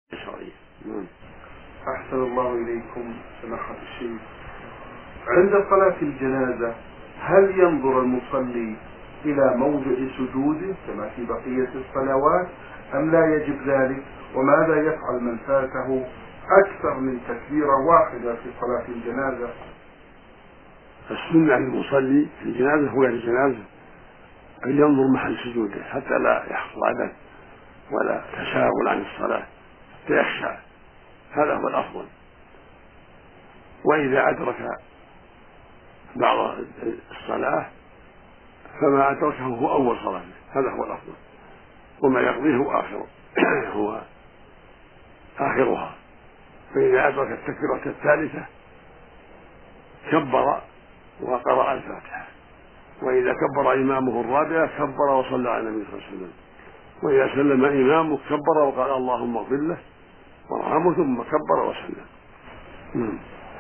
شرعية. أحسن الله إليكم سماحة الشيخ. عند صلاة الجنازة هل ينظر المصلي إلى موضع سجوده كما في بقية الصلوات أم لا يجب ذلك؟ وماذا يفعل من فاته أكثر من تكبيرة واحدة في صلاة الجنازة؟ السنة للمصلي في الجنازة وغير الجنازة أن ينظر محل سجوده حتى لا يحصل عبث ولا تشاغل عن الصلاة، فيخشى، هذا هو الأفضل. وإذا أدرك بعض الصلاة فما أدركه هو أول صلاة، هذا هو الأفضل، وما يقضيه هو آخرها. فإذا أدرك التكبيرة الثالثة كبر وقرأ الفاتحة، وإذا كبر إمامه الرابعة كبر وصلى على النبي صلى الله عليه وسلم، وإذا سلم إمامه كبر وقال اللهم اغفر له وارحمه ثم كبر وسلم.